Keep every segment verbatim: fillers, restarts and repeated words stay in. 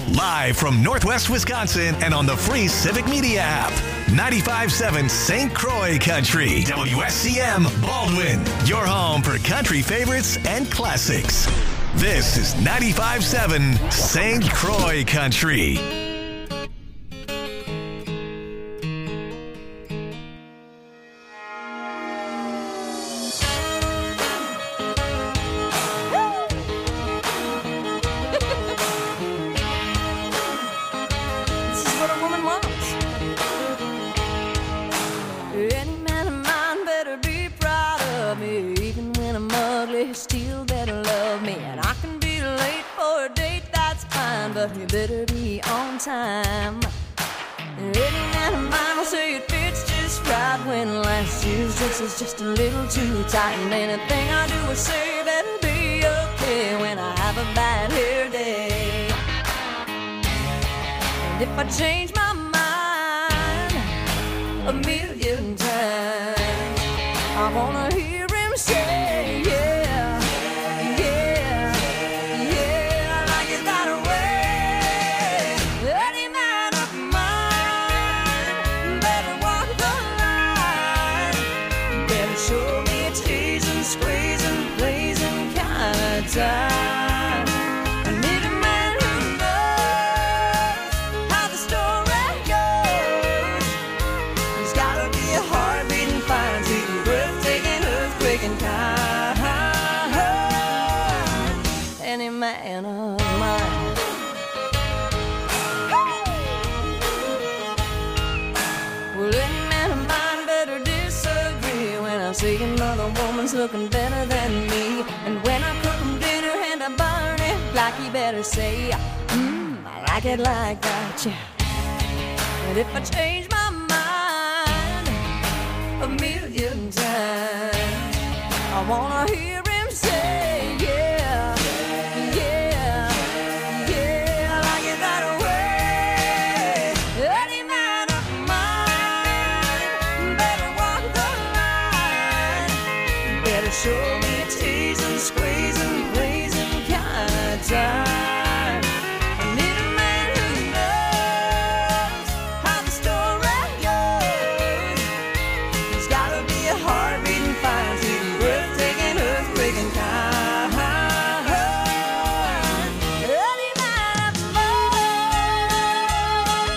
Live from Northwest Wisconsin and on the free Civic Media app. ninety-five point seven Saint Croix Country. W S C M Baldwin. Your home for country favorites and classics. This is ninety-five point seven Saint Croix Country. But you better be on time. Any man of mine will say it fits just right when last year's dress is just a little too tight. And anything I do or say better be okay when I have a bad hair day. And if I change my mind a million times, I wanna hear him say, yeah. Time. I need a man who knows how the story goes. He's gotta be a heart-beating, fine, sweet, breathtaking, earthquaking kind. Any man of mine. Well, any man of mine better disagree when I see another woman's looking better than me. And when I cook them dinner and I burn it, like he better say, mmm, I like it like that, yeah. And if I change my mind a million times, I wanna hear him say, yeah, yeah, yeah, I like it that way. Any man of mine better walk the line, better show me a teasing, squeezing, blazing kind of time. I need a man who knows how the story goes. He's gotta be a heart-beating, fine, sweet, breathtaking, earthquaking kind. Any man of mine.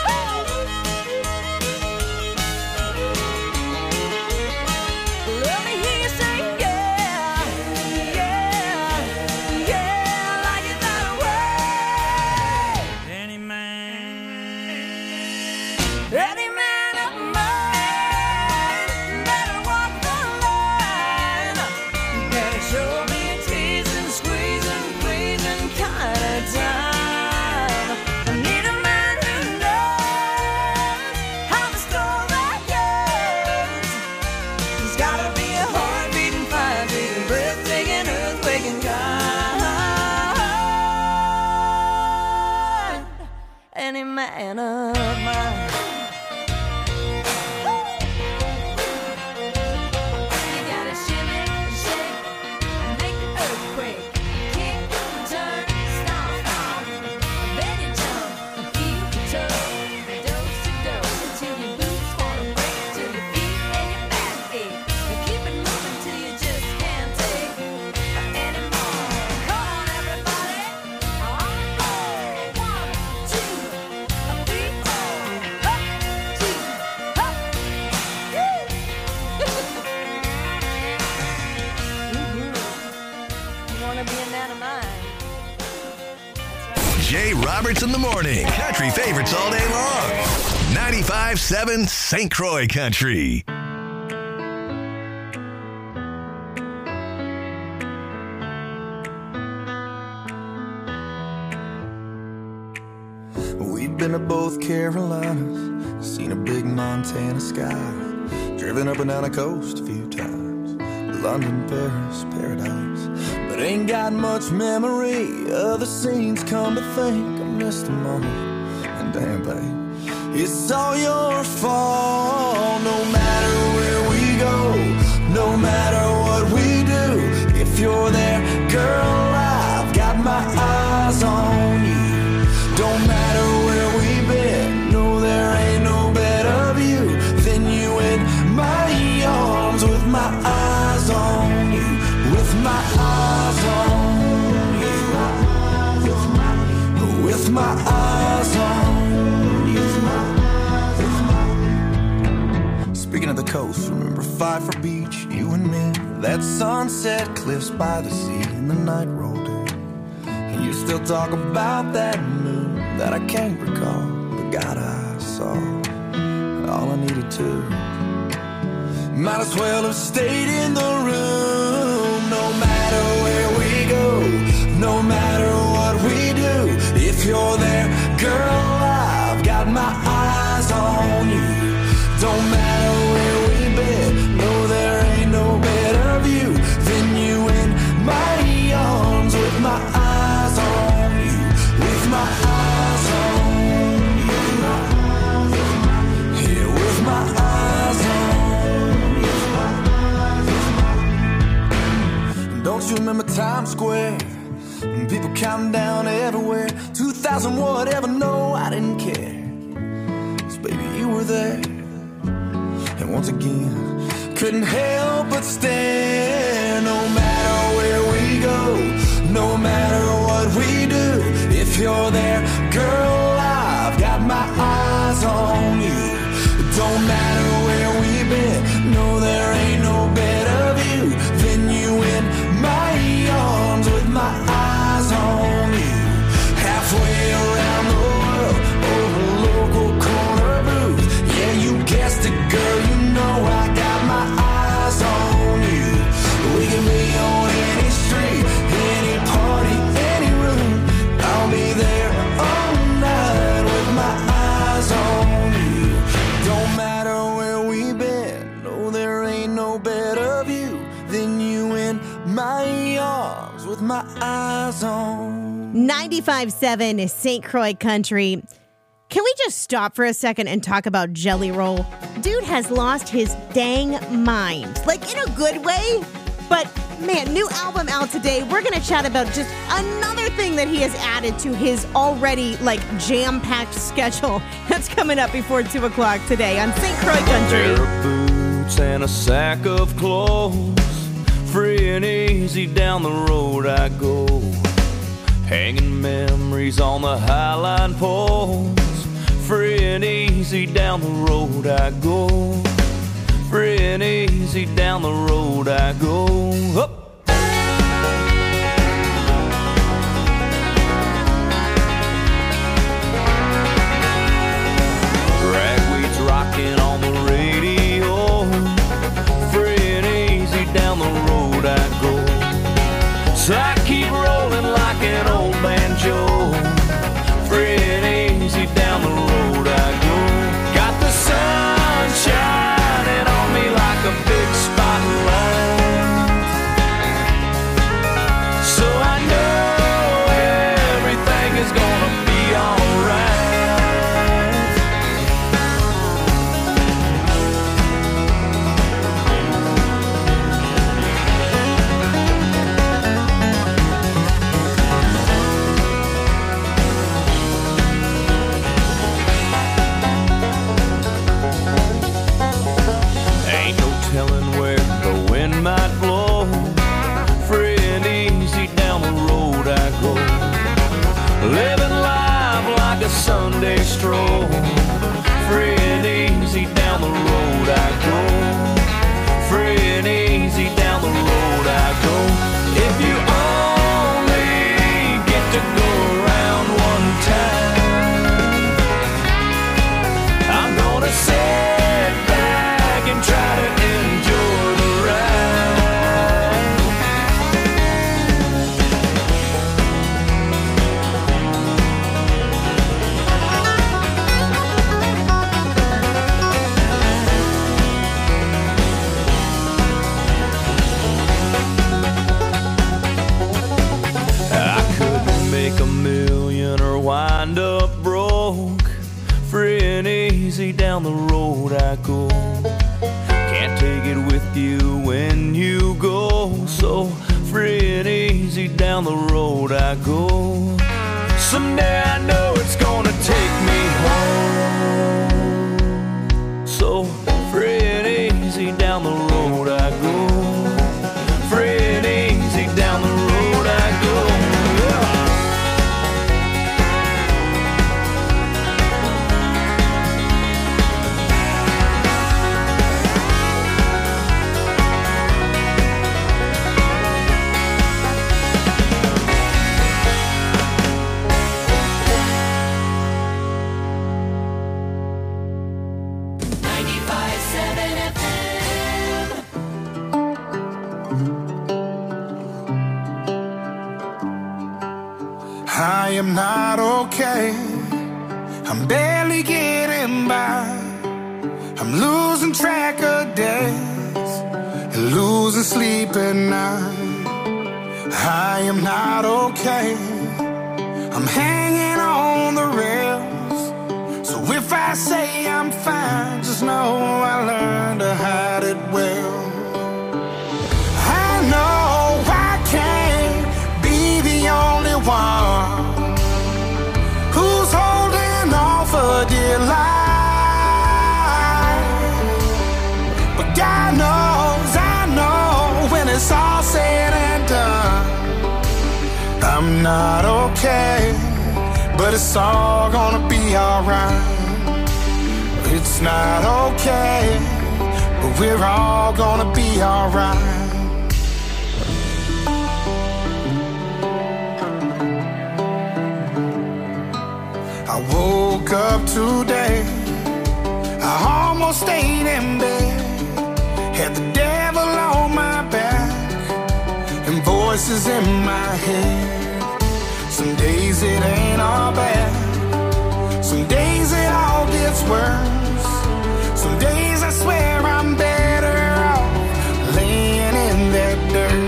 Let me hear you say, yeah, yeah, yeah, I like it that way. Any man, Any man of mine better walk the line. Better show me a teasing, squeezing, pleasing kind of time. I need a man who knows how the story goes. He's gotta be a heart-beating, fire-beating, breathtaking, earthquaking kind. Any man of mine. You gotta shimmy, shake, make the earthquake. Kick, turn, stomp, stomp. Then you jump, keep your toe. Dose to dose until your boots wanna break, till your feet and your back ache. And keep it moving till you just can't take anymore. Come on, everybody, on the floor. One, two, three, four. Up, two, up. Woo! Mhm. You wanna be a man of mine? That's right. Jay Roberts in the morning. Country favorites all day long. ninety-five point seven Saint Croix Country. We've been to both Carolinas, seen a big Montana sky, driven up and down the coast a few times, London, Paris, paradise, but ain't got much memory of the scenes. Come to think, I missed them all, and damn babe, it's all your fault. No matter where we go, no matter what we do, if you're there, girl, I've got my eyes on you. Don't my eyes on you, with my eyes on you. Speaking of the coast, remember Pfeiffer Beach, you and me, that sunset cliffs by the sea, and the night rolled in, and you still talk about that moon that I can't recall, but God, I saw all I needed to. Might as well have stayed in the room. No matter where we go, no matter what we do, if you're there, girl, I've got my eyes on you. Don't matter where we've been, no, there ain't no better view than you in my arms, with my eyes on you, with my eyes on you, yeah, with my eyes on you. Don't you remember Times Square? People counting down everywhere. two thousand whatever, no, I didn't care. 'Cause baby, you were there. And once again, couldn't help but stare. No matter where we go, no matter what we do, if you're there, girl, I've got my eyes on you. Don't matter where we've been, no, there ain't no better view than you in my arms, with my eyes on you. Halfway around the world, over local corner booth. Yeah, you guessed it, girl, you know I got my eyes on you. We can be on any street, any party, any room. I'll be there all night with my eyes on you. Don't matter where we've been, no, there ain't no better view than you in my arms, with my eyes on. ninety-five point seven Saint Croix Country. Can we just stop for a second and talk about Jelly Roll? Dude has lost his dang mind. Like, in a good way. But, man, new album out today. We're going to chat about just another thing that he has added to his already, like, jam-packed schedule. That's coming up before two o'clock today on Saint Croix Country. A pair of boots and a sack of clothes. Free and easy down the road I go. Hanging memories on the highline poles. Free and easy down the road I go. Free and easy down the road I go. Up. Ragweed's rocking on the radio. Free and easy down the road I go. So I keep rolling like an old banjo. Free and easy down the road I go. Got the sun shining on me like a big spotlight. So I know everything is gonna be alright. Might blow. Free and easy down the road I go. Living life like a Sunday stroll. Free and easy down the road I go. Free and easy down the road I go. If you only get to go around one time, I'm gonna sit back and try to enjoy the wind up broke. Free and easy down the road I go. Can't take it with you when you go. So free and easy down the road I go. Someday I know it's gonna take me home. So free and easy down the road I go. Free and easy I am not okay. I'm barely getting by. I'm losing track of days and losing sleep at night. I am not okay. I'm hanging on the rails. So if I say I'm fine, just know I learned to hide it well. I know I can't be the only one who's holding on for dear life. But God knows, I know when it's all said and done, I'm not okay, but it's all gonna be alright. It's not okay, but we're all gonna be alright. I woke up today, I almost stayed in bed, had the devil on my back and voices in my head. Some days it ain't all bad, some days it all gets worse. Some days I swear I'm better off laying in that dirt.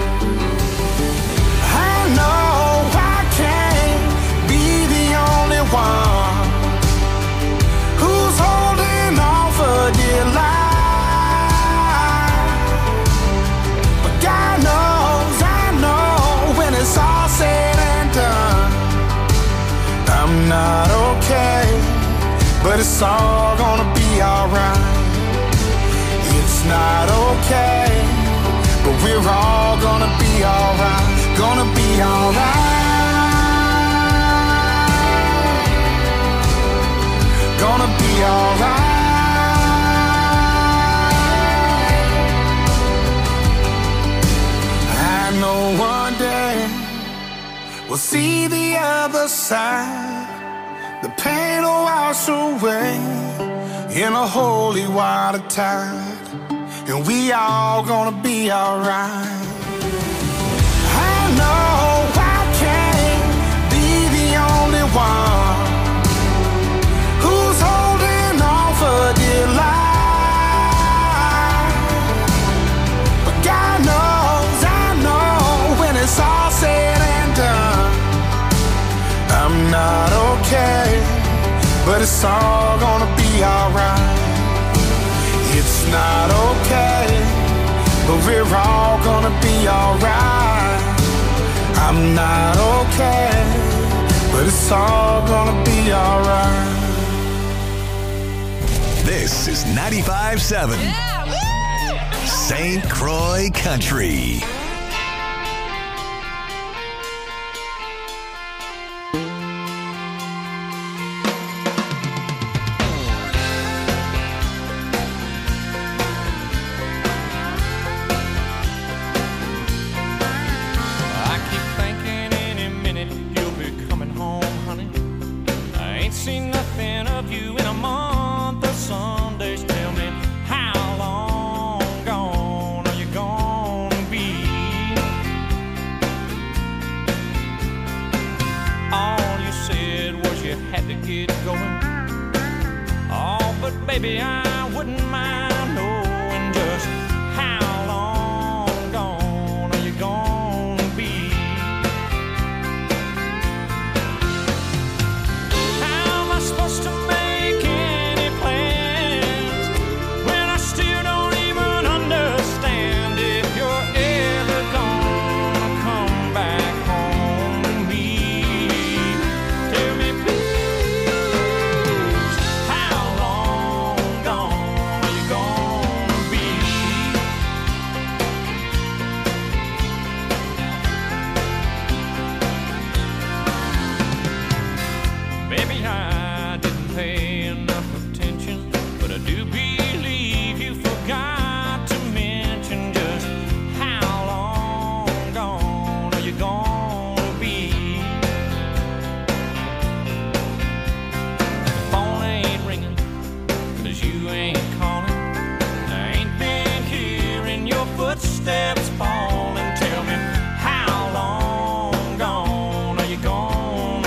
I know I can't be the only one who's holding on for dear life. But God knows, I know when it's all said and done, I'm not okay, but it's all gonna be alright. It's not okay, but we're all gonna be alright. Gonna be alright. Gonna be alright. I know one day we'll see the other side. The pain will wash away in a holy water tide, and we all gonna be alright. I know I can't be the only one who's holding on for dear life. But God knows, I know when it's all said and done, I'm not okay, but it's all gonna be alright. It's not okay, but we're all gonna be alright. I'm not okay, but it's all gonna be alright. This is ninety-five seven Saint Croix Country. Baby, I wouldn't mind knowing just how long gone are you gonna be. How am I supposed to make any plans when I still don't even understand if you're ever gonna come back home to me? Tell me, please, how long gone are you gonna be? Baby, I didn't pay enough attention, but I do believe you forgot to mention just how long gone are you gonna be. The phone ain't ringing, 'cause you ain't calling. I ain't been hearing your footsteps falling. Tell me, how long gone are you gonna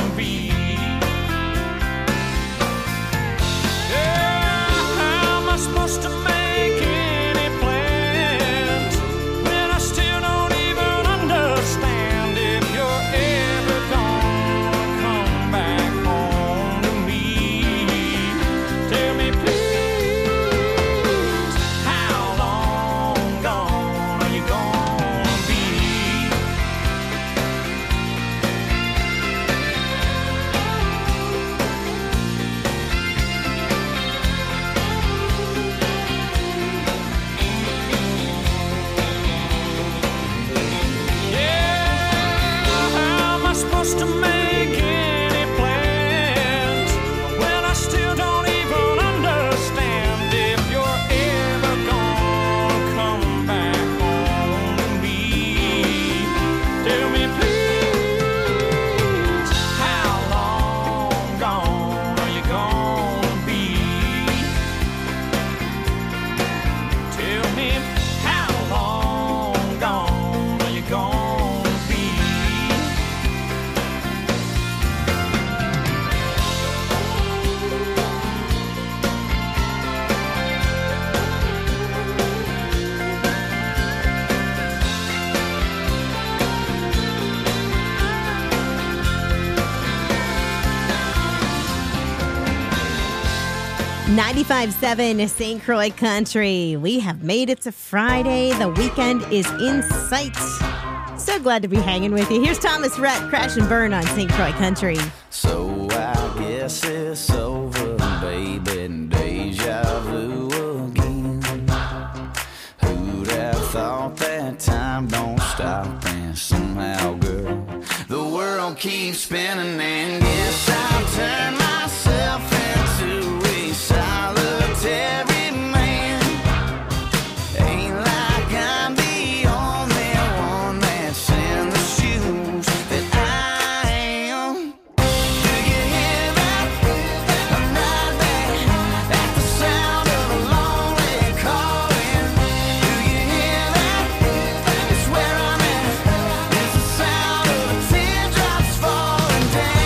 ninety-five point seven Saint Croix Country. We have made it to Friday. The weekend is in sight. So glad to be hanging with you. Here's Thomas Rhett, Crash and Burn on Saint Croix Country. So I guess it's over, baby, and deja vu again. Who'd have thought that time don't stop, and somehow, girl, the world keeps spinning, and guess I'll turn myself into a solitary man. Ain't like I'm the only one that's in the shoes that I am. Do you hear that? I'm right back at the sound of a lonely calling. Do you hear that? It's where I'm at. It's the sound of the teardrops falling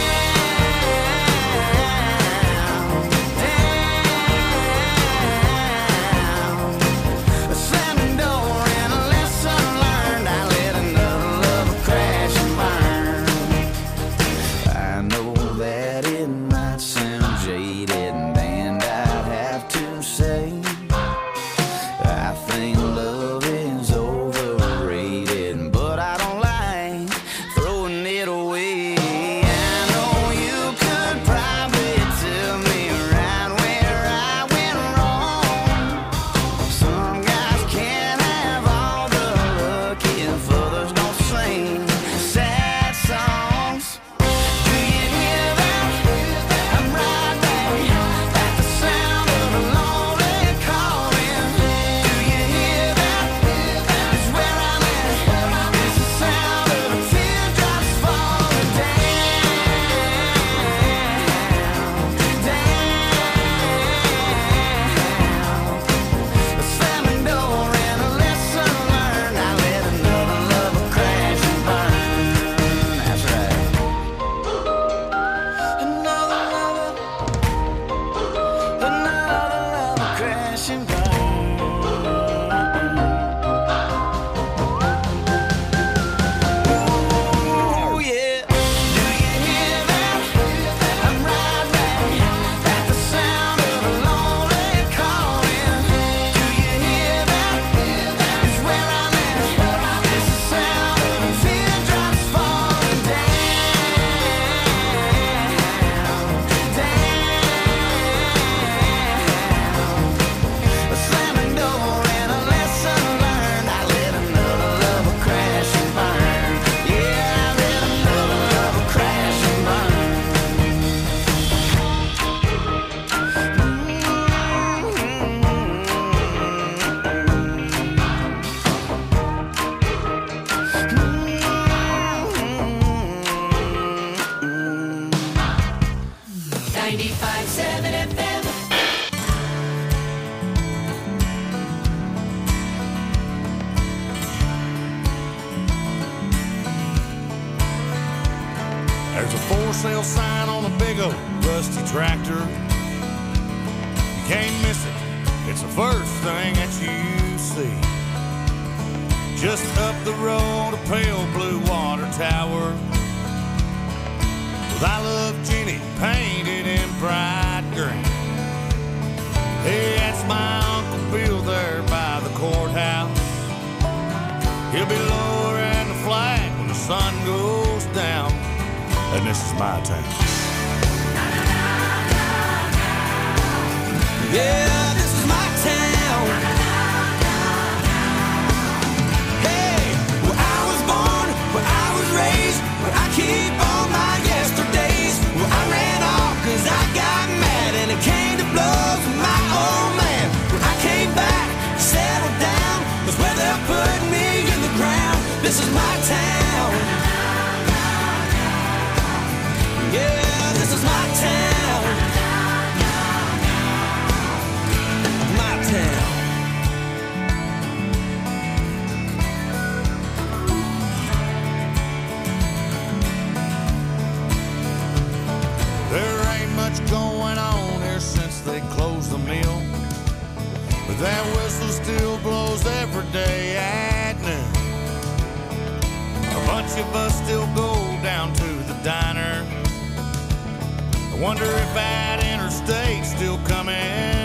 down, down. A slamming door and a lesson learned. I let another lover crash and burn. I know that it might sound jaded, and I'd have to say I think love is overrated, but I don't like throwing it away. I know you could probably tell me right where I went wrong. Some guys can't have all the luck if others don't sing sad songs. Do you hear that? I'm right back at the sound of a lonely calling. Do you hear that? It's where I'm at. It's the sound of the teardrops falling down, down. A slamming door and a lesson learned. I let another lover crash and burn. That's right. Another lover, another lover crash and burn. Ooh, yeah. Do you hear that? I'm right back at the sound of a lonely calling. Do you hear that? It's where I'm at. It's the sound of the teardrops falling down, down. A slamming door and a lesson learned. I let another lover crash and burn. Yeah, I let another lover crash and burn. ninety-five point seven F M. There's a for sale sign on a big old rusty tractor. You can't miss it. It's the first thing that you see. Just up the road, a pale blue water tower with I Love Jenny painted in bright green. Hey, that's my Uncle Bill there by the courthouse. He'll be lowering the flag when the sun goes down. And this is my town. Yeah, this is my town. Hey, where I was born, where I was raised, where I keep all my yesterdays. Where I ran off cause I got mad and it came to blows with my old man. Where I came back, settled down, was where they put me in the ground. This is my town. Yeah, this is my town. My town. There ain't much going on here since they closed the mill, but that whistle still blows every day at noon. A bunch of us still go down to the diner. I wonder if that interstate's still coming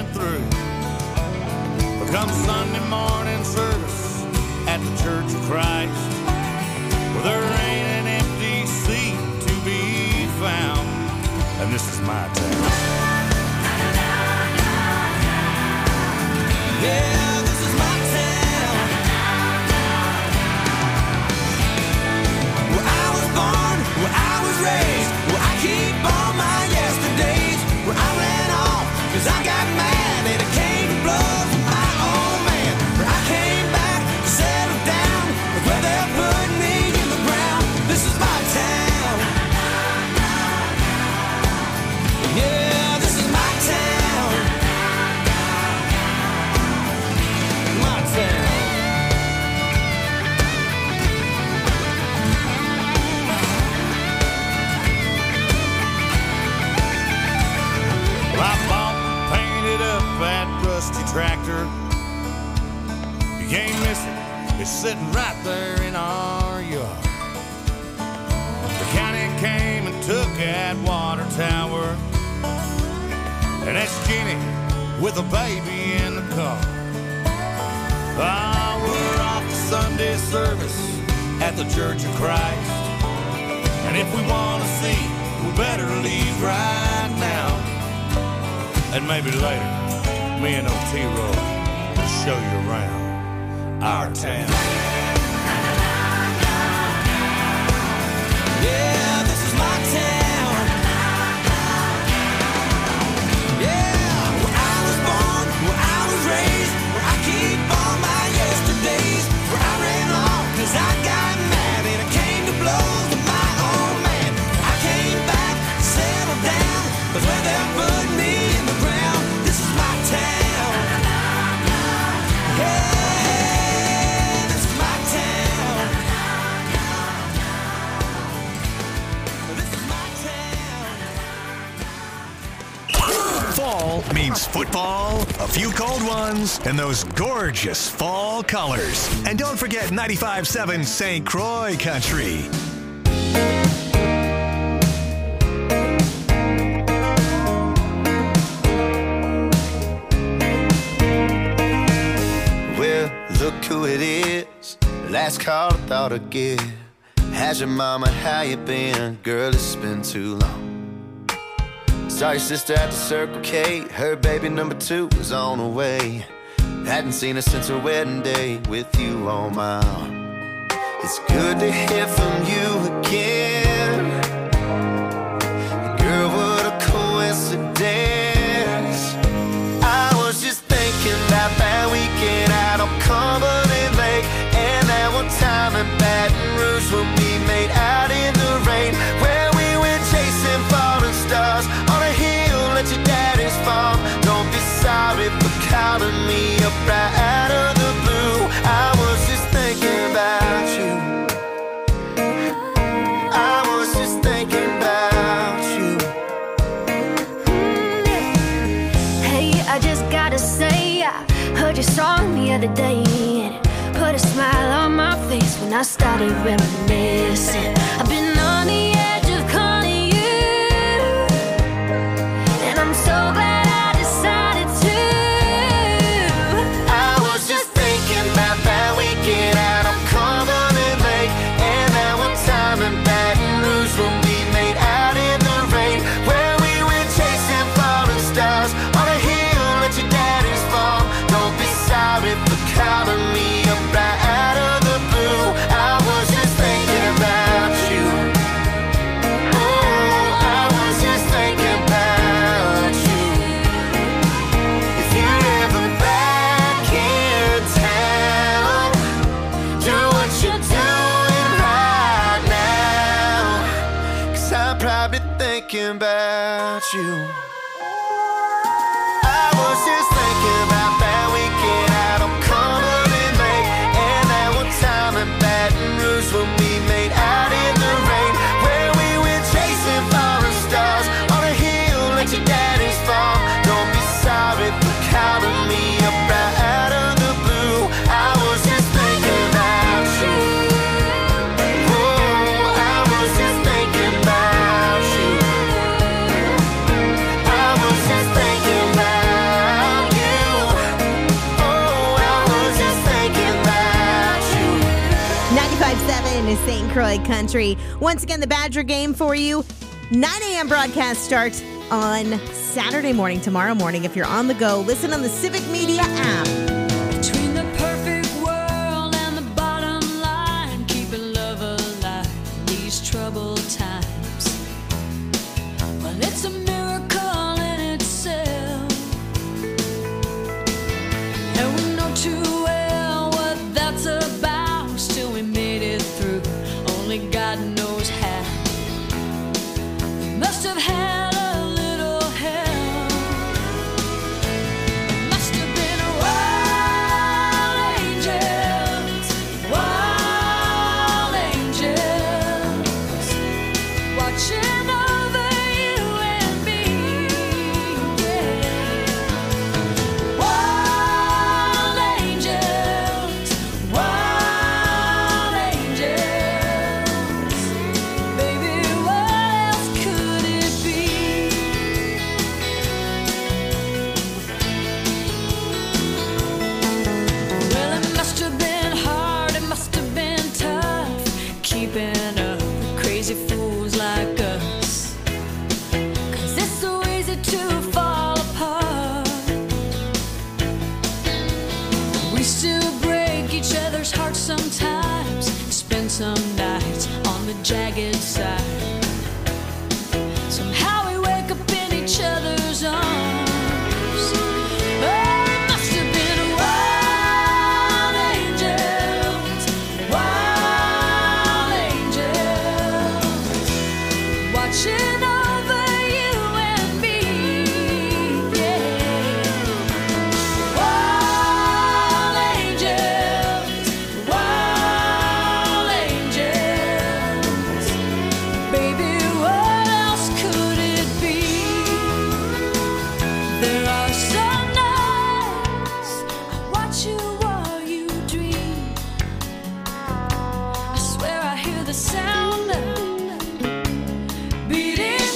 Come Sunday morning service at the Church of Christ, well, there ain't an empty seat to be found, and this is my town. Yeah, this is my town. Where I was born, where I was raised, where I keep all my yesterdays, where I ran off, cause I got mad and it came to blows with my old man. Where I came back to settle down, with where they're putting me in the ground. This is my town. Yeah, this is my town. My town. Well, I bought and painted up that rusty tractor. You can't miss it. It's sitting right there in our yard. The county came and took that water tower, and that's Jenny with a baby in the car. Ah, we're off to Sunday service at the Church of Christ, and if we want to see, we better leave right now. And maybe later, me and Otero will show you around our town. Yeah, this is my town. Yeah, where I was born, where I was raised, where I keep all my yesterdays, where I ran off cause I got mad and it came to blows with my old man. I came back, settled down, cause where they're putting me in the ground. This is my town. Yeah. Fall means football, a few cold ones, and those gorgeous fall colors. And don't forget ninety-five point seven Saint Croix Country. Well, look who it is. Last call I thought I'd get. How's your mama, how you been? Girl, it's been too long. Saw your sister at the Circle K. Her baby number two was on the way. Hadn't seen her since her wedding day with you on my arm. It's good to hear from you again. Girl, what a coincidence. I was just thinking about that weekend out on Cumberland Lake, and that one time in Baton Rouge when we made out in the rain, where we went chasing falling stars on a hill at your daddy's farm. Don't be sorry for calling me up right out of the blue. I was just thinking about you. I was just thinking about you. Hey, I just gotta say, I heard your song the other day, and it put a smile on my face when I started reminiscing. I've been on the edge of calling you, and I'm so glad I decided to. I was just thinking about that weekend out on Cumberland Lake, and that one time in Baton Rouge when we made out in the rain, where we went chasing falling stars on a hill at your daddy's farm. Don't be sorry for calling me up right out of the blue. I was just thinking about you. Oh, I was just thinking about you. If you're ever back in town, do what you're doing right now, 'cause I'm probably thinking about you. I was just thinking about that weekend out on Cumberland Lake, and that one time in Baton Rouge when we made out in the rain, where we went chasing falling stars on a hill at your daddy's farm. Don't be sorry for calling me up right out of the blue. I was just thinking about you. Oh, I was just thinking about you. I Croy Country. Once again, the Badger game for you. nine a.m. broadcast starts on Saturday morning, tomorrow morning. If you're on the go, listen on the Civic Media app. Between the perfect world and the bottom line, keeping love alive in these troubled times. Well, it's a miracle in itself, and we know too well what that's about. Still we made it through, only God knows how. We must have had a little help. It must have been wild angels, wild angels, watching over you and me. Yeah. Wild angels, wild angels. Baby, what else could it be? Well, it must have been hard, it must have been tough, keeping up with crazy fools like us. 'Cause it's so easy to fall apart. We still break each other's hearts sometimes, spend some nights on the jagged side. Somehow we wake up in each other's arms. Oh, it must have been wild angels, wild angels, watching over you and me. Yeah. Wild angels, wild angels. Baby, what else could it be? There are some nights I watch you while you dream. I swear I hear the sound of beating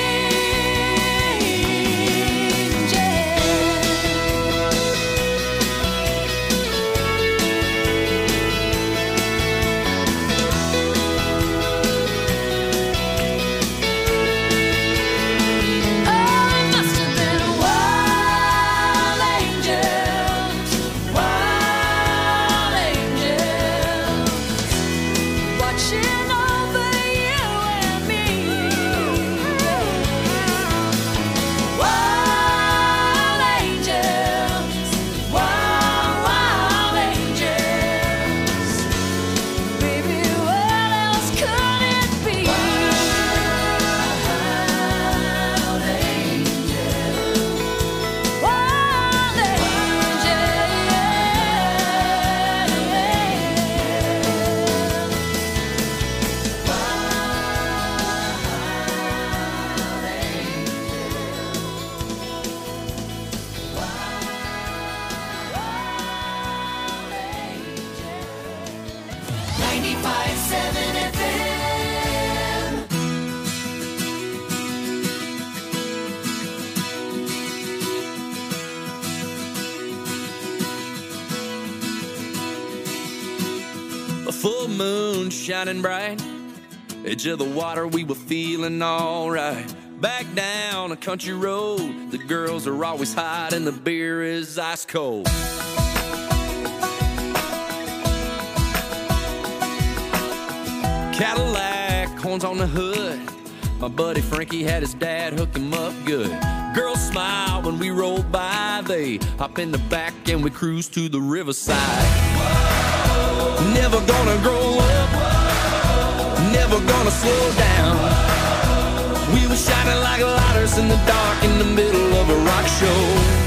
wings. Yeah. Oh, it must have been wild angels, wild angels, watching over you and me. Wild angels, wild, wild angels. Baby, what else could it be? Wild angels, wild ninety-five seven F M. A full moon shining bright, edge of the water, we were feeling alright. Back down a country road, the girls are always hot and the beer is ice cold. Cadillac, horns on the hood, my buddy Frankie had his dad hook him up good. Girls smile when we roll by, they hop in the back and we cruise to the riverside. Never gonna grow up, never gonna slow down. We were shining like lighters in the dark in the middle of a rock show.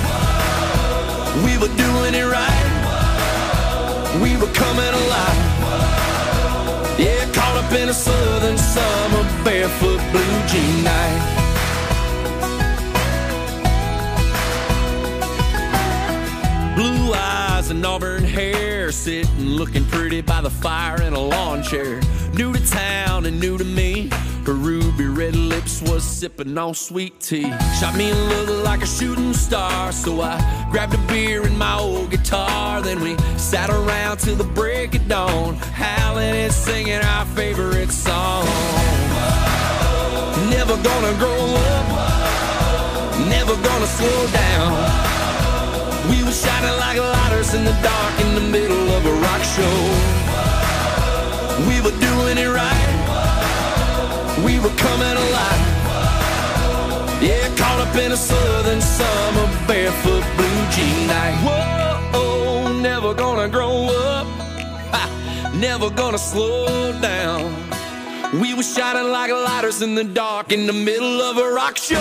We were doing it right, we were coming alive. Yeah, caught up in a southern summer barefoot blue jean night. Blue eyes and auburn hair, sitting looking pretty by the fire in a lawn chair. New to town and new to me, her ruby red lips was sipping on sweet tea. Shot me a look like a shooting star, so I grabbed a beer and my old guitar. Then we sat around till the break break of dawn, howling and singing our favorite song. Never gonna grow up, never gonna slow down. We were shining like lighters in the dark in the middle of a rock show. We were doing it right, we were coming alive. Yeah, caught up in a southern summer, barefoot blue jean night. Whoa, never gonna grow up, ha, never gonna slow down. We were shining like lighters in the dark in the middle of a rock show.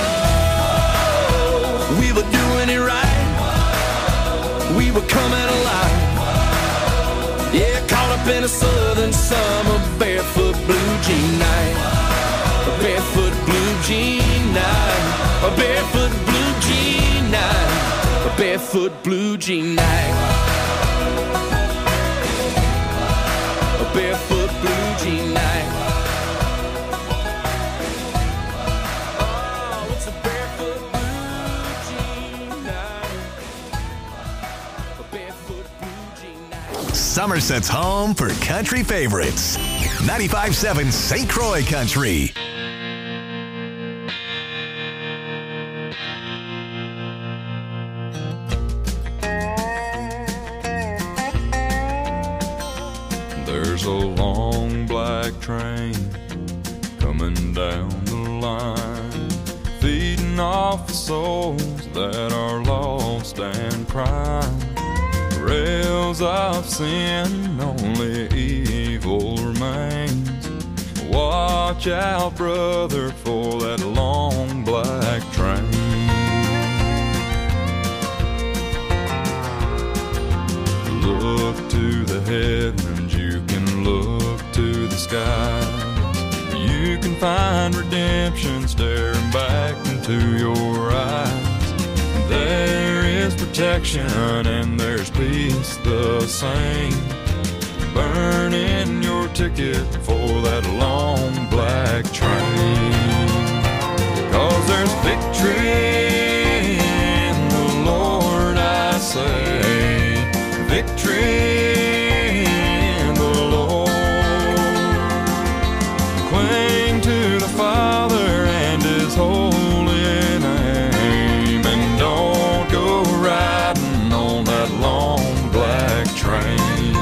We were doing it right, we were coming alive. Yeah, caught up in a southern summer, barefoot blue jean night. A barefoot blue jean night. A barefoot blue jean night. A barefoot blue jean night. A barefoot blue jean night. Oh, it's a barefoot blue jean night. A barefoot blue jean night. Somerset's home for country favorites. ninety-five point seven Saint Croix Country. There's a long black train coming down the line, feeding off the souls that are lost and crying. Rails of sin, only evil remains. Watch out, brother, for that long black train. Look to the heavens, you can look to the skies. You can find redemption staring back into your eyes. There is protection and there's peace the same. Burning your ticket for that long black train. 'Cause there's victory in the Lord, I say. Victory in the Lord. Cling to the Father and His holy name, and don't go riding on that long black train.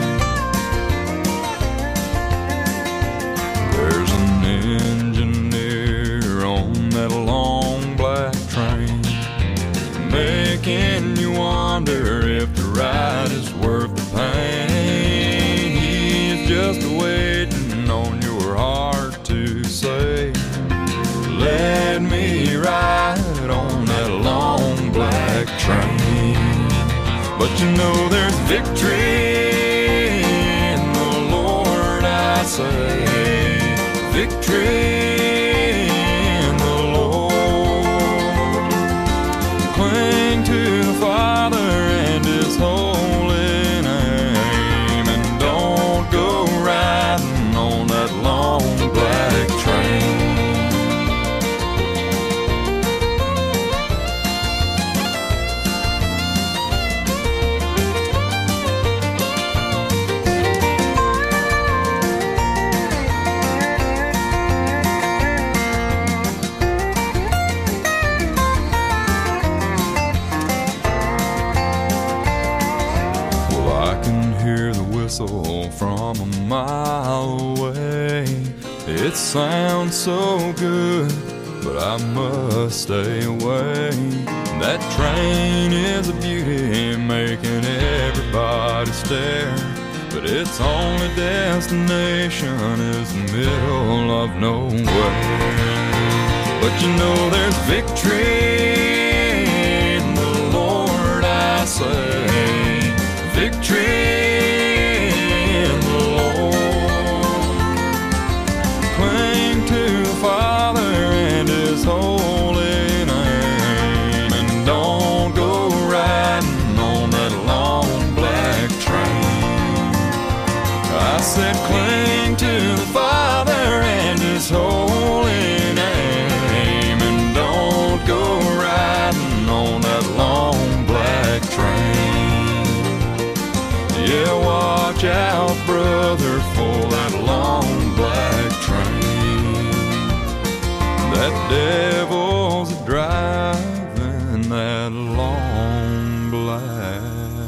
There's an engineer on that long black train, making you wonder if the ride is worth the pain. He's just waiting on your heart to say, let me ride on that long black train. But you know there's victory in the Lord, I say. Victory in the Lord. Cling to the Father and His holy name, and don't go riding on that long black train. From a mile away, it sounds so good, but I must stay away. That train is a beauty, making everybody stare, but its only destination is the middle of nowhere. But you know there's victory in the Lord, I say. Victory in the Lord. Cling to the Father and His holy name, and don't go riding on that long black train. I said cling to the Father and His holy name, and don't go riding on that long black train. Yeah, That devil's driving that long black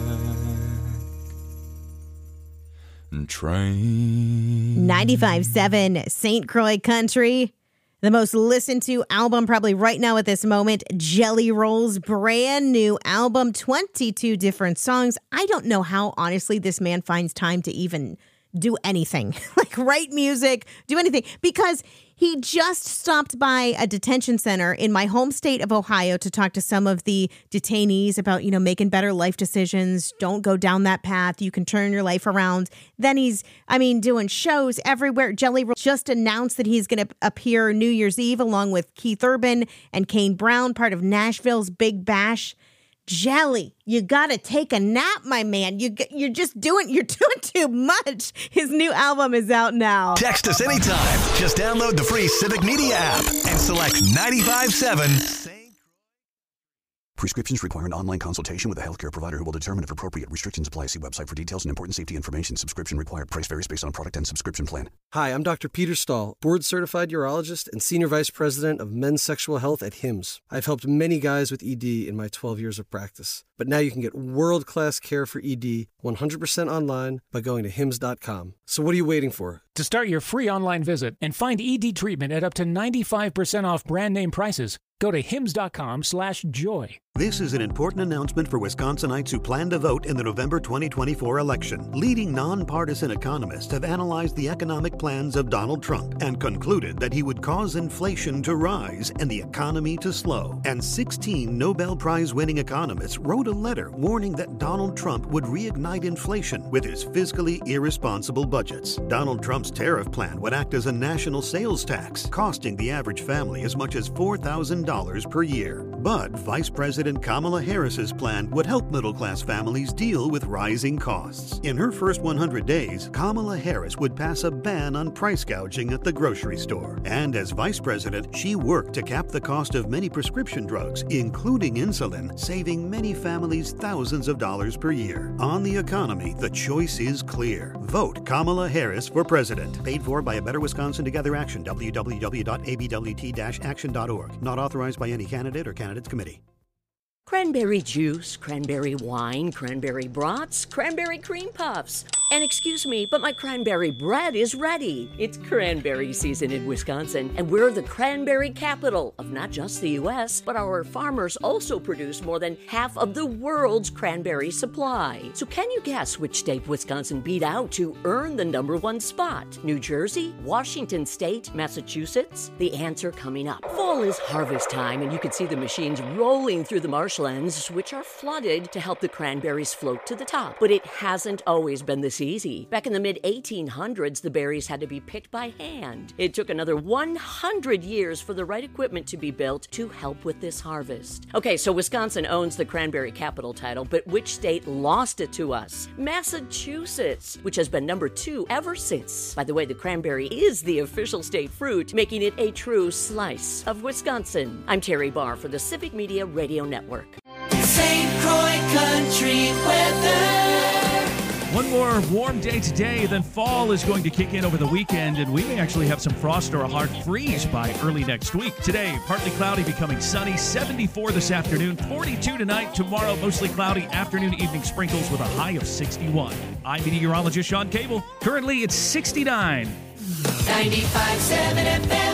train. ninety-five seven Saint Croix Country. The most listened to album probably right now at this moment, Jelly Roll's brand new album, twenty-two different songs. I don't know how, honestly, this man finds time to even do anything, like write music, do anything, because he just stopped by a detention center in my home state of Ohio to talk to some of the detainees about, you know, making better life decisions. Don't go down that path. You can turn your life around. Then he's, I mean, doing shows everywhere. Jelly Roll just announced that he's going to appear New Year's Eve along with Keith Urban and Kane Brown, part of Nashville's Big Bash. Jelly, you gotta take a nap, my man. You, you're just doing, you're doing too much. His new album is out now. Text us anytime. Just download the free Civic Media app and select ninety-five seven. Prescriptions require an online consultation with a healthcare provider who will determine if appropriate. Restrictions apply. See website for details and important safety information. Subscription required. Price varies based on product and subscription plan. Hi, I'm Doctor Peter Stahl, board-certified urologist and Senior Vice President of Men's Sexual Health at Hims. I've helped many guys with E D in my twelve years of practice. But now you can get world-class care for E D one hundred percent online by going to hims dot com. So what are you waiting for? To start your free online visit and find E D treatment at up to ninety-five percent off brand name prices, go to hims dot com slash joy. This is an important announcement for Wisconsinites who plan to vote in the November twenty twenty-four election. Leading nonpartisan economists have analyzed the economic plans of Donald Trump and concluded that he would cause inflation to rise and the economy to slow. And sixteen Nobel Prize-winning economists wrote a letter warning that Donald Trump would reignite inflation with his fiscally irresponsible budgets. Donald Trump's tariff plan would act as a national sales tax, costing the average family as much as four thousand dollars per year. But Vice President Kamala Harris's plan would help middle-class families deal with rising costs. In her first one hundred days, Kamala Harris would pass a ban on price gouging at the grocery store. And as Vice President, she worked to cap the cost of many prescription drugs, including insulin, saving many families thousands of dollars per year. On the economy, the choice is clear. Vote Kamala Harris for president. Paid for by A Better Wisconsin Together Action, w w w dot a b w t dash action dot org. Not authorized by any candidate or candidates committee. Cranberry juice, cranberry wine, cranberry brats, cranberry cream puffs. And excuse me, but my cranberry bread is ready. It's cranberry season in Wisconsin, and we're the cranberry capital of not just the U S, but our farmers also produce more than half of the world's cranberry supply. So can you guess which state Wisconsin beat out to earn the number one spot? New Jersey, Washington State, Massachusetts? The answer coming up. Fall is harvest time, and you can see the machines rolling through the marshlands, which are flooded to help the cranberries float to the top. But it hasn't always been this easy. Back in the mid eighteen hundreds, the berries had to be picked by hand. It took another one hundred years for the right equipment to be built to help with this harvest. Okay, so Wisconsin owns the cranberry capital title, but which state lost it to us? Massachusetts, which has been number two ever since. By the way, the cranberry is the official state fruit, making it a true slice of Wisconsin. I'm Terry Barr for the Civic Media Radio Network. Saint Croix Country weather. One more warm day today, then fall is going to kick in over the weekend, and we may actually have some frost or a hard freeze by early next week. Today, partly cloudy, becoming sunny, seventy-four this afternoon, forty-two tonight. Tomorrow, mostly cloudy, afternoon, evening sprinkles with a high of sixty-one. I'm meteorologist Sean Cable. Currently, it's sixty-nine. ninety-five point seven F M.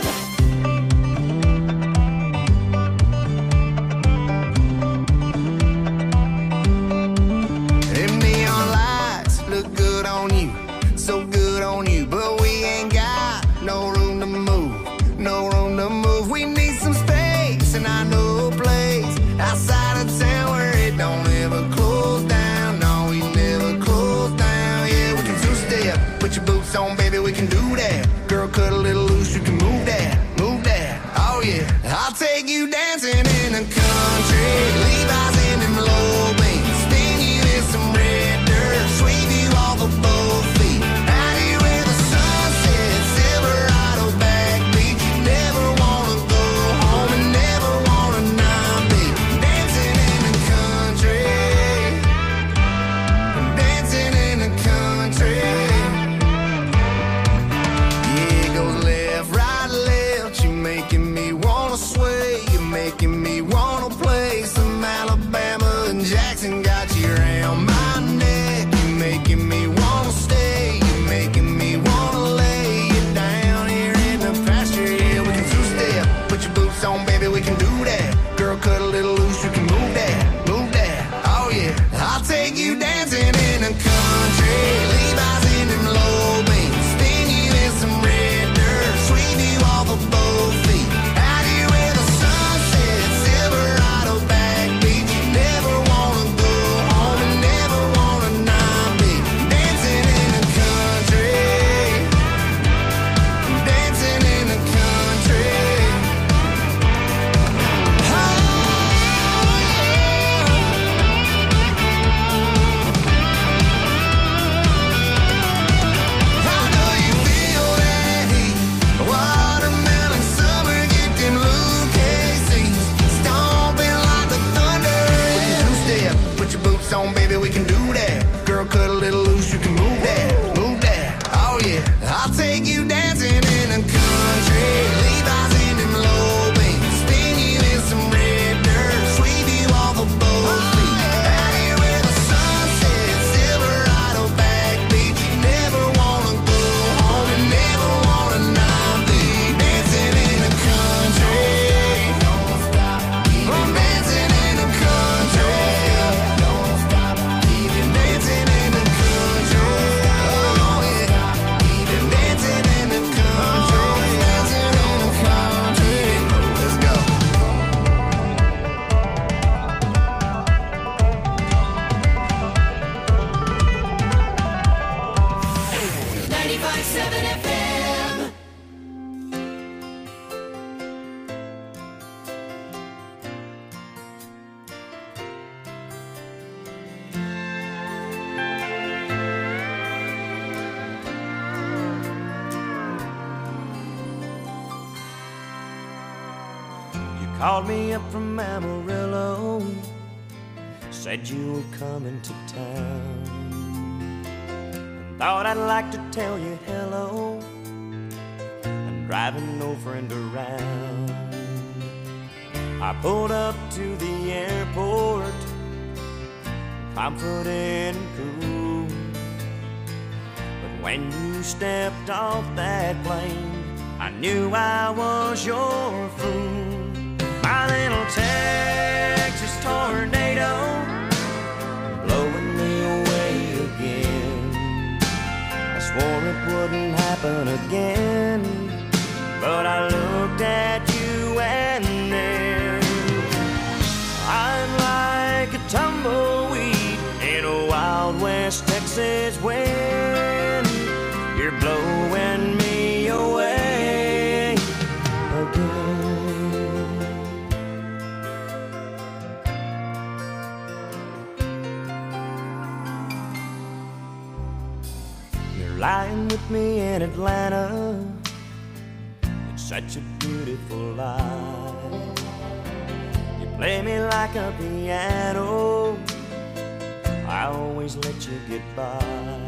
Look good on you, so good on you, but we ain't got no room to move, no room to move. We need some space, and I know a place outside of town where it don't ever close down. No, we never close down. Yeah, we can two-step, put your boots on, baby, we can do that. Girl, cut a little loose, you can move that, move that. Oh yeah, I'll take you dancing in the country, Levi's in them low beams, spin you in some red dirt, sweep you off of both feet, out here where the sun sets, Silverado backbeat. Never wanna go home and never wanna not be dancing in the country, dancing in the country. Yeah, it goes left, right, left, you making me want You called me up from Amarillo, said you were coming to town. Thought I'd like to tell you hello. I'm driving no friend around. I pulled up to the airport, confident and cool. But when you stepped off that plane, I knew I was your fool. My little Texas tornado, blowing me away again. I swore it wouldn't happen again, but I looked at you and then I'm like a tumbleweed in a Wild West Texas wind. You're blowing me away again. You're lying with me in Atlanta. It's such a beautiful life. You play me like a piano. I always let you get by.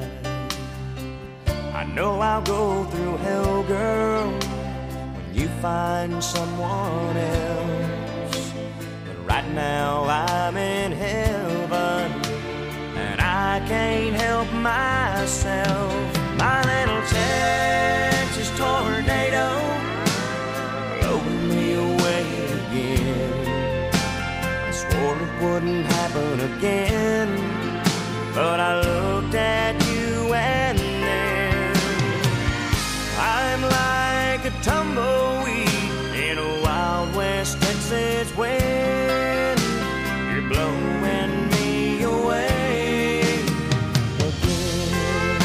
I know I'll go through hell, girl, when you find someone else. But right now I'm in heaven, and I can't help myself. My little Texas tornado, blowing me away again. I swore it wouldn't happen again, but I looked at you and then I'm like a tumbleweed in a Wild West Texas wind. You're blowing me away again.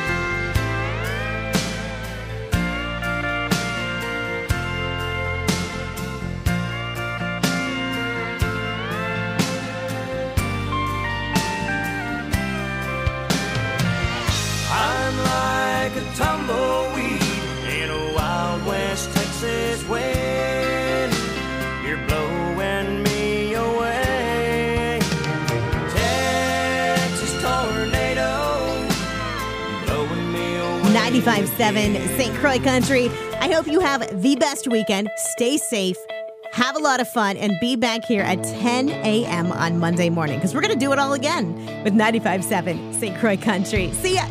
I'm like a tumbleweed in a Wild West Texas wind. You're blowing me away. Texas tornado, blowing me away. ninety-five point seven Saint Croix Country. I hope you have the best weekend. Stay safe. Have a lot of fun and be back here at ten a.m. on Monday morning because we're going to do it all again with ninety-five point seven Saint Croix Country. See ya.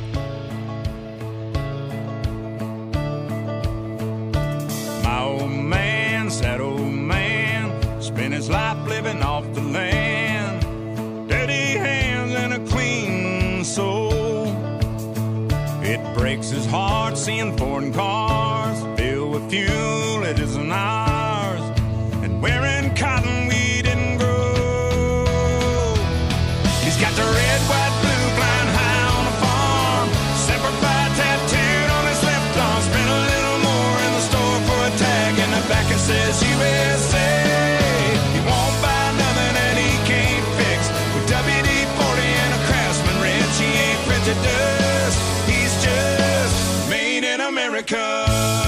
My old man, sad old man, spent his life living off the land. Dirty hands and a clean soul. It breaks his heart seeing foreign cars filled with fuel it isn't ours, and wearing cotton we didn't grow. He's got the red, white, blue flying high on the farm, Semper Fi tattooed on his left arm. Spent a little more in the store for a tag, and the back it says U S A. He won't buy nothing that he can't fix. With W D forty and a Craftsman wrench, he ain't prejudiced. He's just made in America.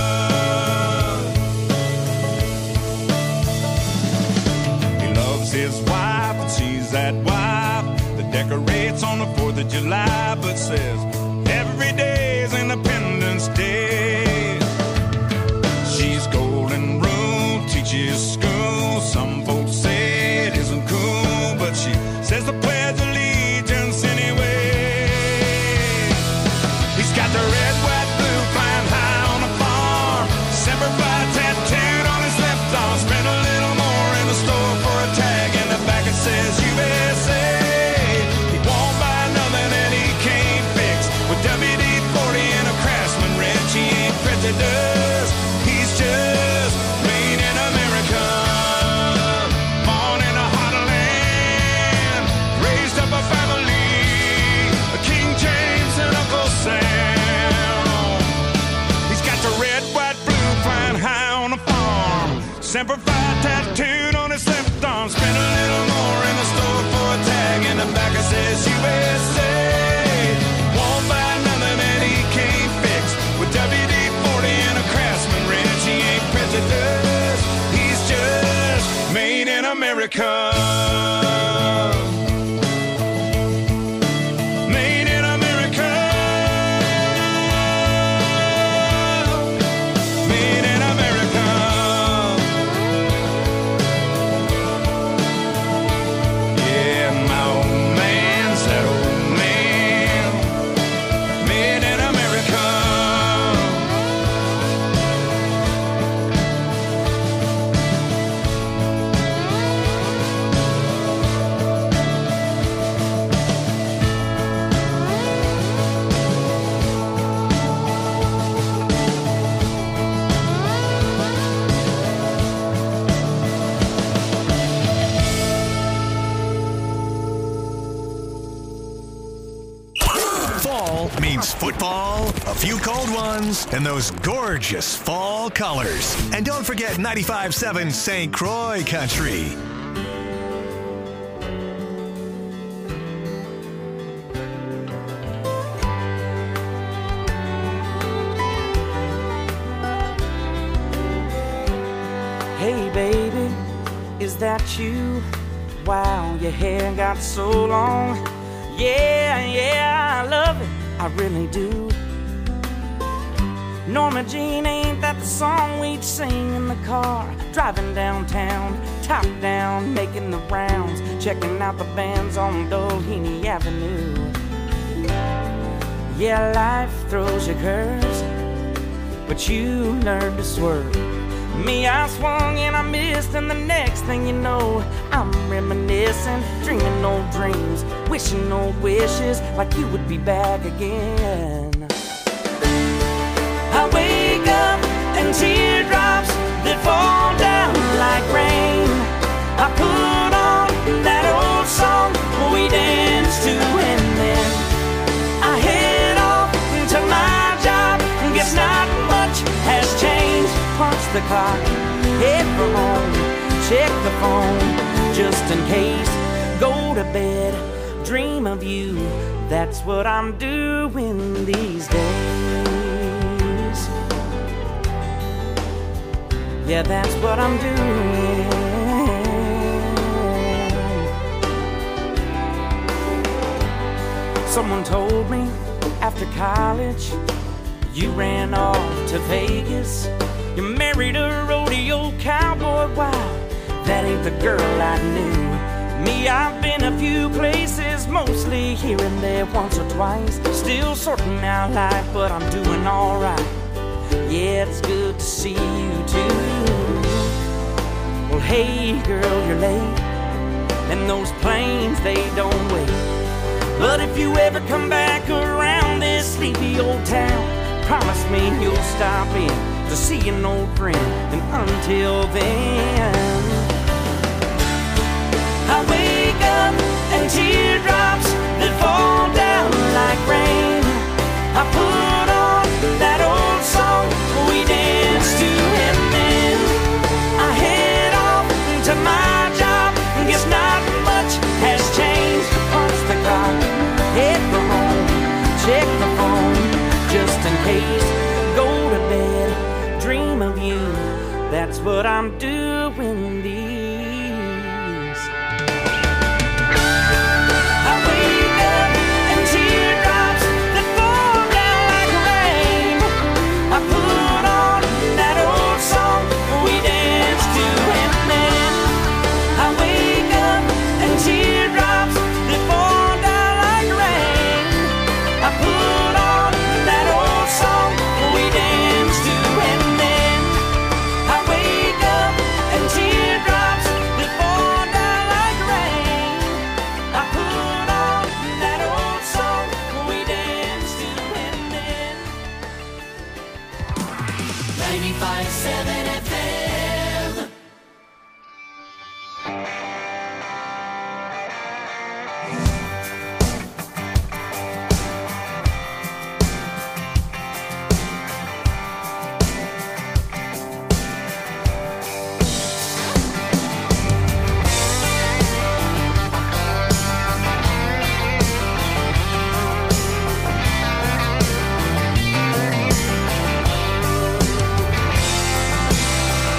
He loves his wife, and she's that wife that decorates on the fourth of July, but says every day is Independence Day. She's golden rule, teaches school. Some folks say it isn't cool, but she says the Pledge of Allegiance anyway. He's got the red, white, blue flying high on the farm, Semper Fi tattooed on his left arm. Spent a little more in the store for a tag, and the back it says U S A. He won't buy nothing that he can't fix. With W D forty and a Craftsman wrench, he ain't prejudiced. He's just made in America. Born in a hot land, raised up a family, a King James and Uncle Sam. He's got the red, white, blue flying high on the farm, Semper Fi tattooed on his left arm. Spent a little more in the store for a tag, and the back it says U S A. Won't buy nothing that he can't fix. With W D forty and a Craftsman wrench, he ain't prejudiced. He's just America. Made in America. Made in America. Yeah, my old man's that old man. Made in America. Fall means football, a few cold ones, and those gorgeous fall colors. And don't forget ninety-five seven Saint Croix Country. Hey baby, is that you? Wow, your hair got so long. Yeah, yeah, I love it, I really do. Norma Jean, ain't that the song we'd sing in the car? Driving downtown, top down, making the rounds, checking out the bands on Doheny Avenue. Yeah, life throws you curves, but you learn to swerve. Me, I swung and I missed, and the next thing you know, I'm reminiscing, dreaming old dreams, wishing old wishes, like you would be back again. I wake up and teardrops that fall down like rain. I put on that old song we danced to, and then I head off to my job. Guess not much has changed. Punch the clock, head for home, check the phone, just in case. Go to bed, dream of you. That's what I'm doing these days. Yeah, that's what I'm doing. Someone told me after college you ran off to Vegas. You married a rodeo cowboy. Wow, that ain't the girl I knew. Me, I've been a few places, mostly here and there, once or twice. Still sorting out life, but I'm doing alright. Yeah, it's good to see you too. Well, hey girl, you're late, and those planes, they don't wait. But if you ever come back around this sleepy old town, promise me you'll stop in to see an old friend, and until then, I wake up and teardrops that fall down like rain. I put on that old song we danced to, and then I head off to my job. Guess not much has changed. Punch the clock, head for home, check the phone, just in case. Go to bed, dream of you. That's what I'm doing these. I wake up and teardrops that fall down like rain. I put on that old song we danced to, and then I wake up and teardrops that fall down like rain. I put on that old song we danced to, and then I wake up and teardrops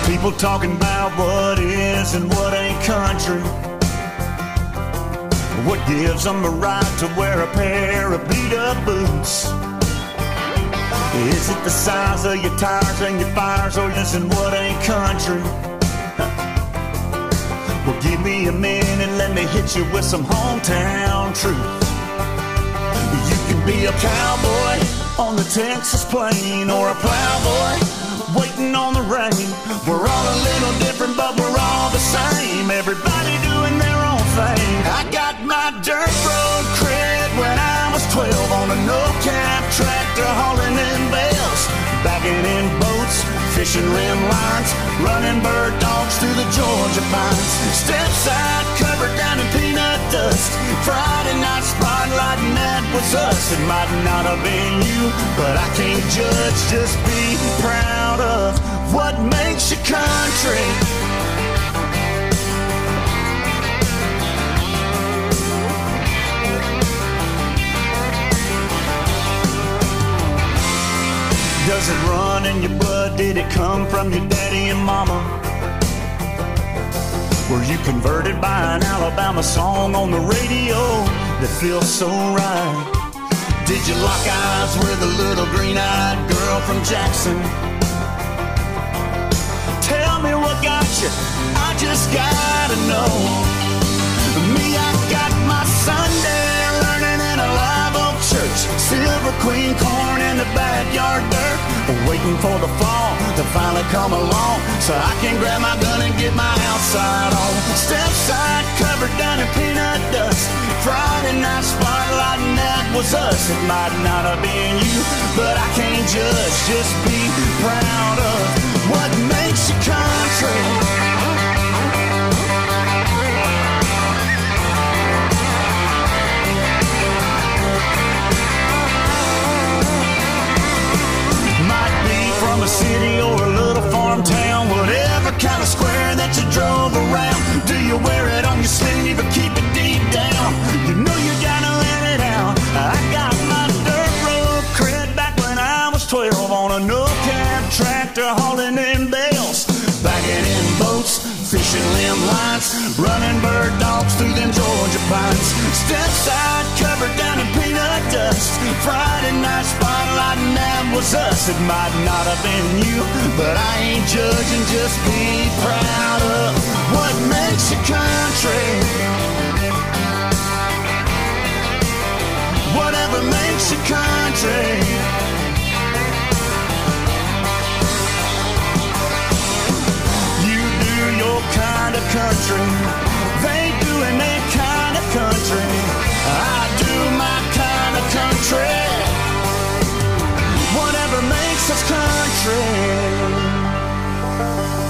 People talking about what is and what ain't country. What gives them the right to wear a pair of beat-up boots? Is it the size of your tires and your fires, or is it what ain't country? Well, give me a minute, let me hit you with some hometown truth. You can be a cowboy on the Texas plain, or a plowboy waiting on the rain. We're all a little different, but we're all the same. Everybody doing their own thing. I got my dirt road cred when I was twelve on a no-cab tractor hauling in bales, bagging in boats, fishing rim lines, running bird dogs through the Georgia pines. Step side covered down in peanut dust. Friday night spotlight, and that was us. It might not have been you, but I can't judge. Just be proud of what makes you country. Does it run in your blood? Did it come from your daddy and mama? Were you converted by an Alabama song on the radio that feels so right? Did you lock eyes with a little green-eyed girl from Jackson? Tell me what got you, I just gotta know. Me, I got my Sunday learning in a live oak church. Silver Queen corn in the backyard dirt, waiting for the fall to finally come along, so I can grab my gun and get my outside on. Step side covered down in peanut dust. Friday night spotlight, and that was us. It might not have been you, but I can't judge. Just be proud of what makes you country. From a city or a little farm town, whatever kind of square that you drove around. Do you wear it on your sleeve or keep it deep down? You know you gotta let it out. I got my dirt road cred back when I was twelve on a no-cab tractor hauling in bales, bagging in boats, fishing limb lines, running bird dogs through them Georgia pines. Step side covered down in peanut dust. Friday night spotlight, and that was us. It might not have been you, but I ain't judging. Just be proud of what makes you country. Whatever makes you country. Your kind of country, they doing their kind of country. I do my kind of country. Whatever makes us country.